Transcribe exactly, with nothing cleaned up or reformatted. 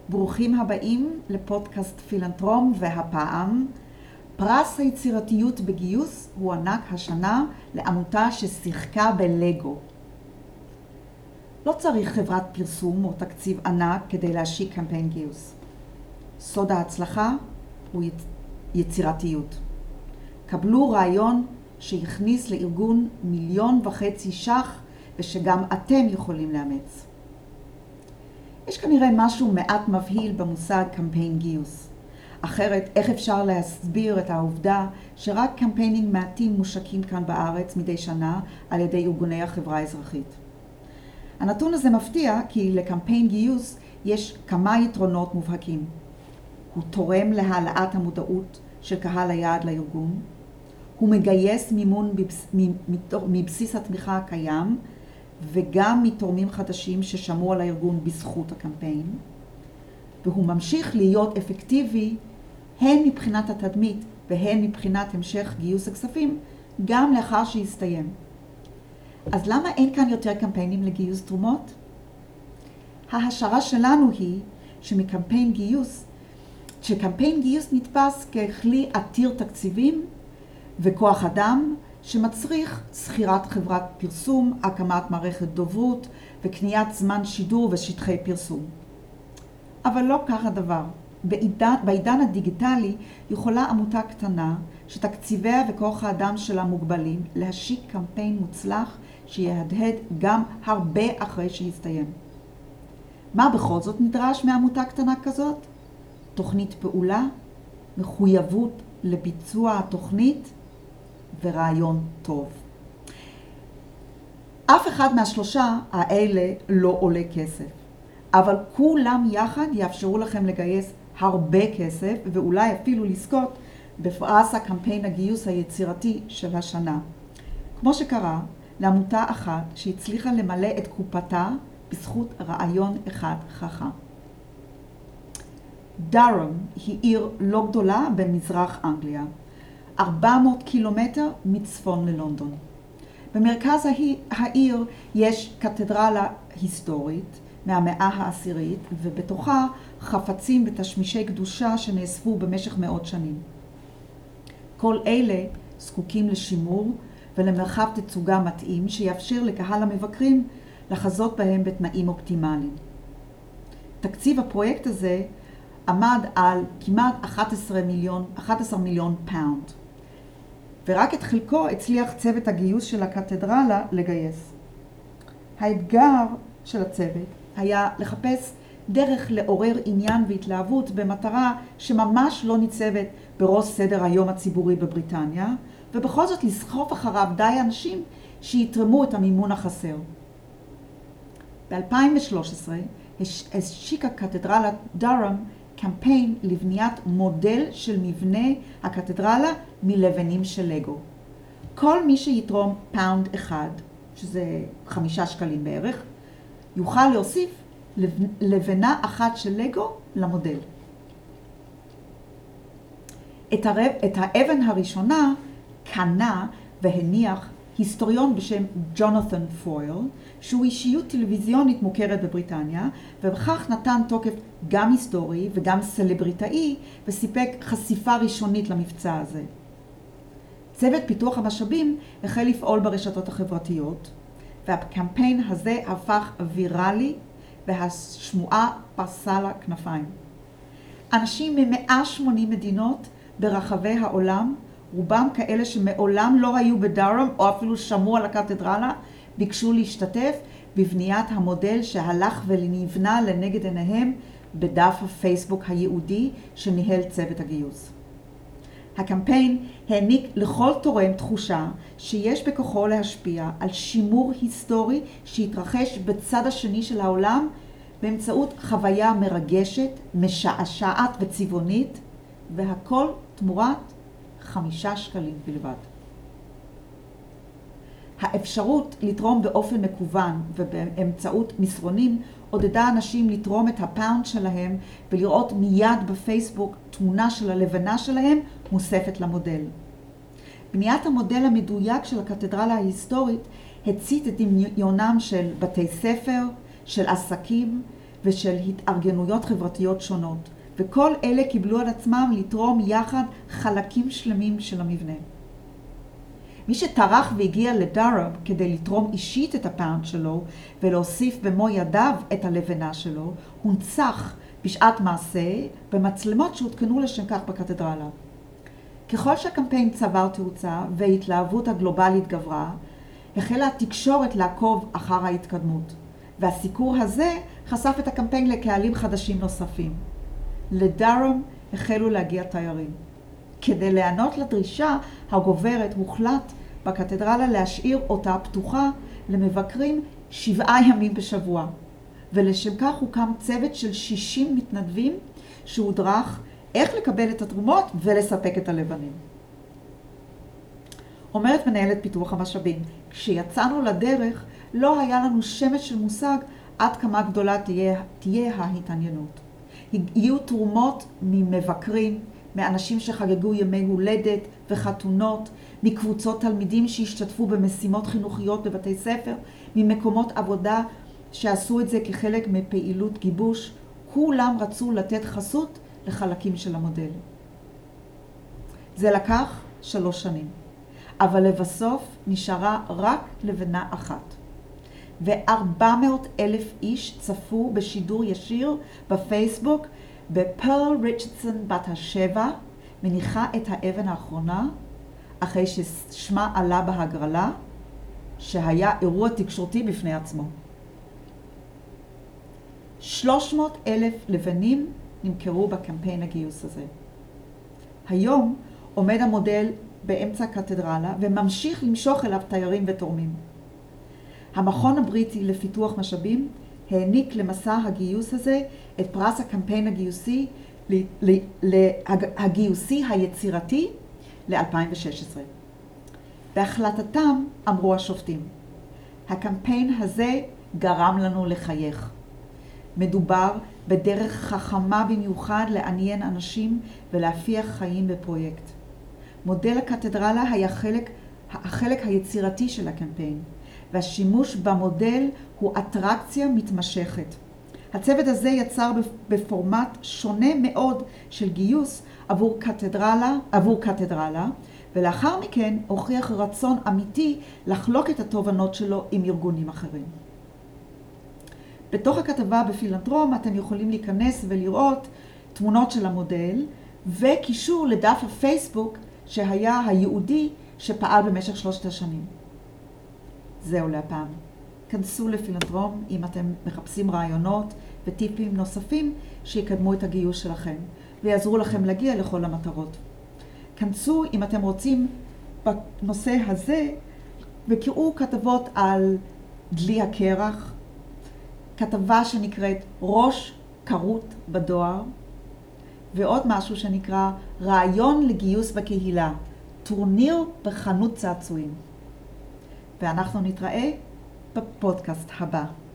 ברוכים הבאים לפודקאסט פילנתרום, והפעם פרס היצירתיות בגיוס הוענק השנה לעמותה ששיחקה בלגו. לא צריך חברת פרסום או תקציב ענק כדי להשיק קמפיין גיוס. סוד ההצלחה הוא יצירתיות. קבלו רעיון שיכניס לארגון מיליון וחצי שח ושגם אתם יכולים לאמץ. יש כנראה משהו מעט מבהיל במושג קמפיין גיוס. אחרת, איך אפשר להסביר את העובדה שרק קמפיינים מעטים מושקים כאן בארץ מדי שנה על ידי ארגוני החברה האזרחית? הנתון הזה מפתיע כי לקמפיין גיוס יש כמה יתרונות מובהקים. הוא תורם להעלאת המודעות של קהל היעד לארגון, הוא מגייס מימון מבסיס התמיכה הקיים, וגם מתורמים חדשים ששמעו על הארגון בזכות הקמפיין, והוא ממשיך להיות אפקטיבי הן מבחינת התדמית והן מבחינת המשך גיוס הכספים, גם לאחר שיסתיים. אז למה אין כאן יותר קמפיינים לגיוס תרומות? ההשערה שלנו היא שמקמפיין גיוס, שקמפיין גיוס נתפס ככלי עתיר תקציבים וכוח אדם, שמצריך שכירת חברת פרסום, הקמת מערכת דוברות וקניית זמן שידור ושטחי פרסום. אבל לא כך הדבר. בעידן, בעידן הדיגיטלי יכולה עמותה קטנה שתקציביה וכוח האדם שלה מוגבלים להשיק קמפיין מוצלח שיהדהד גם הרבה אחרי שיסתיים. מה בכל זאת נדרש מעמותה קטנה כזאת? תוכנית פעולה, מחויבות לביצוע התוכנית ורעיון טוב. אף אחד מהשלושה האלה לא עולה כסף, אבל כולם יחד יאפשרו לכם לגייס הרבה כסף ואולי אפילו לזכות בפרס הקמפיין הגיוס היצירתי של השנה. כמו שקרה לעמותה אחת שהצליחה למלא את קופתה בזכות רעיון אחד חכם. דרום היא עיר לא גדולה במזרח אנגליה, ארבע מאות קילומטר מצפון ללונדון. במרכז העיר יש קתדרלה היסטורית מהמאה העשירית, ובתוכה חפצים ותשמישי קדושה שנאספו במשך מאות שנים. כל אלה זקוקים לשימור ולמרחב תצוגה מתאים שיאפשר לקהל המבקרים לחזות בהם בתנאים אופטימליים. תקציב הפרויקט הזה עמד על כמעט אחת עשרה מיליון פאונד. ורק את חלקו הצליח צוות הגיוס של הקתדרלה לגייס. האתגר של הצוות היה לחפש דרך לעורר עניין והתלהבות במטרה שממש לא ניצבת בראש סדר היום הציבורי בבריטניה, ובכל זאת לסחוף אחריו די אנשים שיתרמו את המימון החסר. ב-אלפיים ושלוש עשרה השיקה קתדרלת דרום קמפיין לבניית מודל של מבנה הקתדרלה מלבנים של לגו. כל מי שיתרום פאונד אחד, שזה חמישה שקלים בערך, יוכל להוסיף לבנה אחת של לגו למודל. את, הרב, את האבן הראשונה קנה והניח היסטוריון בשם ג'ונת'ן פויל, שהוא אישיות טלוויזיונית מוכרת בבריטניה, ובכך נתן תוקף גם היסטורי וגם סלבריטאי, וסיפק חשיפה ראשונית למבצע הזה. צוות פיתוח המשאבים החל לפעול ברשתות החברתיות, והקמפיין הזה הפך ויראלי, והשמועה פרסה לה כנפיים. אנשים מ-מאה ושמונים מדינות ברחבי העולם, רובם כאלה שמעולם לא היו בדרום או אפילו שמעו על הקתדרלה, ביקשו להשתתף בבניית המודל שהלך ונבנה לנגד עיניהם בדף הפייסבוק הייעודי שניהל צוות הגיוס. הקמפיין העניק לכל תורם תחושה שיש בכוחו להשפיע על שימור היסטורי שהתרחש בצד השני של העולם באמצעות חוויה מרגשת, משעשעת וצבעונית, והכל תמורת חמישה שקלים בלבד. האפשרות לתרום באופן מקוון ובאמצעות מסרונים עודדה אנשים לתרום את הפאונד שלהם ולראות מיד בפייסבוק תמונה של הלבנה שלהם מוספת למודל. בניית המודל המדויק של הקתדרלה ההיסטורית הצית את דמיונם של בתי ספר, של עסקים ושל התארגנויות חברתיות שונות, וכל אלה קיבלו על עצמם לתרום יחד חלקים שלמים של המבנה. מי שטרח והגיע לדארם כדי לתרום אישית את הפאונד שלו ולהוסיף במו ידיו את הלבנה שלו, הונצח בשעת מעשה במצלמות שהותקנו לשם כך בקתדרלה. ככל שהקמפיין צבר תאוצה וההתלהבות הגלובלית גברה, החלה התקשורת לעקוב אחר ההתקדמות, והסיקור הזה חשף את הקמפיין לקהלים חדשים נוספים. לדארם החלו להגיע תיירים. כדי לענות לדרישה הגוברת הוחלט בקתדרלה להשאיר אותה פתוחה למבקרים שבעה ימים בשבוע, ולשם כך הוקם צוות של שישים מתנדבים שהודרך איך לקבל את התרומות ולספק את הלבנים. אומרת מנהלת פיתוח המשאבים, כשיצאנו לדרך לא היה לנו שמץ של מושג עד כמה גדולה תהיה, תהיה ההתעניינות. הגיעו תרומות ממבקרים, מאנשים שחגגו ימי הולדת וחתונות, מקבוצות תלמידים שהשתתפו במשימות חינוכיות בבתי ספר, ממקומות עבודה שעשו את זה כחלק מפעילות גיבוש. כולם רצו לתת חסות לחלקים של המודל. זה לקח שלוש שנים, אבל לבסוף נשארה רק לבנה אחת. ו-ארבע מאות אלף איש צפו בשידור ישיר בפייסבוק בפרל ריצ'רדסון בת השבע מניחה את האבן האחרונה אחרי ששמה עלה בהגרלה, שהיה אירוע תקשורתי בפני עצמו. שלוש מאות אלף לבנים נמכרו בקמפיין הגיוס הזה. היום עומד המודל באמצע הקתדרלה וממשיך למשוך אליו תיירים ותורמים. המכון הבריטי לפיתוח משאבים העניק למסע הגיוס הזה את פרס הקמפיין הגיוסי, הגיוסי היצירתי ל-אלפיים ושש עשרה. בהחלטתם אמרו השופטים, הקמפיין הזה גרם לנו לחייך. מדובר בדרך חכמה במיוחד לעניין אנשים ולהפיח חיים בפרויקט. מודל הקתדרלה היה חלק, החלק היצירתי של הקמפיין, והשימוש במודל הוא אטרקציה מתמשכת. הצוות הזה יצר בפורמט שונה מאוד של גיוס עבור קתדרלה, עבור קתדרלה, ולאחר מכן הוכיח רצון אמיתי לחלוק את התובנות שלו עם ארגונים אחרים. בתוך הכתבה בפילנתרום אתם יכולים להיכנס ולראות תמונות של המודל וקישור לדף הפייסבוק שהיה היהודי שפעל במשך שלושת השנים. זהו להפעם. כנסו לפילנתרום אם אתם מחפשים רעיונות וטיפים נוספים שיקדמו את הגיוס שלכם ויעזרו לכם להגיע לכל המטרות. כנסו אם אתם רוצים בנושא הזה וקראו כתבות על דלי הקרח, כתבה שנקראת ראש כרות בדואר, ועוד משהו שנקרא רעיון לגיוס בקהילה, טורניר בחנות צעצועים. ואנחנו נתראה בפודקאסט הבא.